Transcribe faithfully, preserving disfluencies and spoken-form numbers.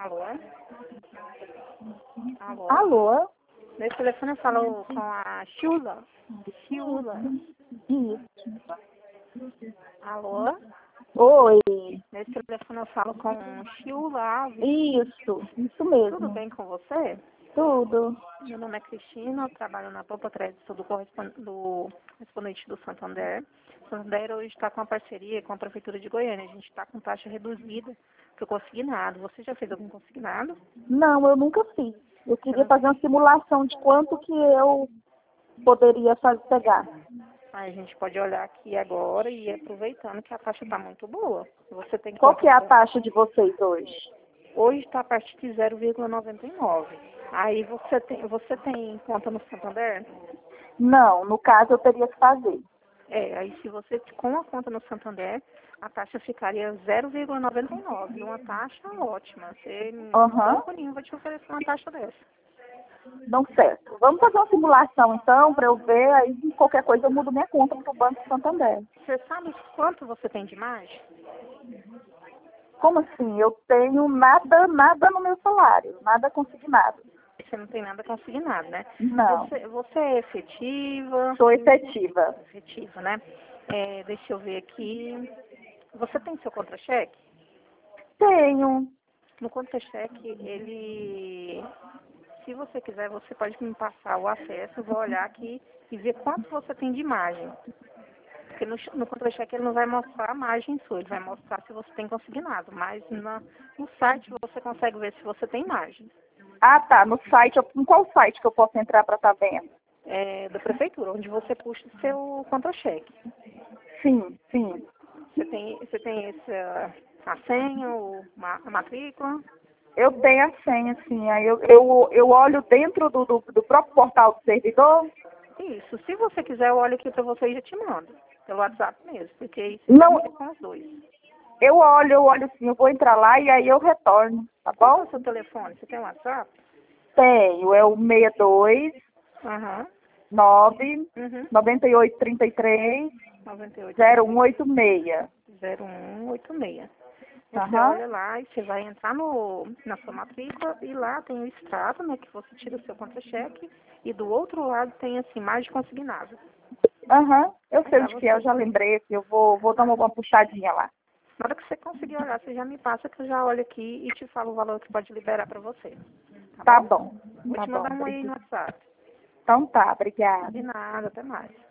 Alô? Alô? Alô? Nesse telefone eu falo com a Chula. Chula. Isso. Alô? Oi. Nesse telefone eu falo com Chula Alves. Isso, isso mesmo. Tudo bem com você? Tudo. Meu nome é Cristina, eu trabalho na Popa Crédito do, correspon- do correspondente do Santander. O Santander hoje está com uma parceria com a Prefeitura de Goiânia. A gente está com taxa reduzida para o consignado. Você já fez algum consignado? Não, eu nunca fiz. Eu queria não- fazer uma simulação de quanto que eu poderia fazer pegar. Aí a gente pode olhar aqui agora e ir aproveitando que a taxa está muito boa. Você tem Qual que é a conta- taxa de vocês hoje? Hoje está a partir de zero vírgula noventa e nove. Aí você tem, você tem conta no Santander? Não, no caso eu teria que fazer. É, aí se você com a conta no Santander, a taxa ficaria zero vírgula noventa e nove. Uma taxa ótima. Você, Aham. banco nenhum vai te oferecer uma taxa dessa. Não certo. Vamos fazer uma simulação então, para eu ver, aí qualquer coisa eu mudo minha conta para o Banco Santander. Você sabe quanto você tem de margem? Como assim? Eu tenho nada, nada no meu salário, nada consignado. Você não tem nada consignado, né? Não, Você, você é efetiva? sou efetiva. Efetiva, né? É, deixa eu ver aqui. Você tem seu contra-cheque? Tenho. No contra-cheque, ele... Se você quiser, você pode me passar o acesso, eu vou olhar aqui e ver quanto você tem de margem. Porque no, no contra-cheque ele não vai mostrar a margem sua, ele vai mostrar se você tem consignado. Mas na, no site você consegue ver se você tem margem. Ah, tá. No site, eu- em qual site que eu posso entrar para estar vendo? É, da prefeitura, onde você puxa o seu contra-cheque. Sim, sim. Você tem, você tem essa, a senha, ou ma- a matrícula? Eu tenho a senha, sim. Aí eu, eu, eu olho dentro do, do, do próprio portal do servidor. Isso. Se você quiser, eu olho aqui para você e já te mando. Pelo WhatsApp mesmo, porque aí você Não, vai com os dois. eu olho, eu olho sim. Eu vou entrar lá e aí eu retorno, tá Qual é bom? o seu telefone? Você tem WhatsApp? Tenho. É o seis dois Aham. nove Uhum. nove oito três três noventa e oito zero um oito seis. zero um oito seis. Você Aham. olha lá e você vai entrar no, na sua matrícula e lá tem o extrato, né, que você tira o seu contra-cheque e do outro lado tem assim, margem consignada. Aham. Eu sei Pra onde que é, eu você, já lembrei que eu vou, vou dar uma, uma puxadinha lá. na hora que você conseguir olhar, você já me passa que eu já olho aqui e te falo o valor que pode liberar para você. Tá, Tá bom? bom. Vou Tá te bom. mandar um aí no Obrigada. WhatsApp. Então tá, obrigada. De nada, até mais.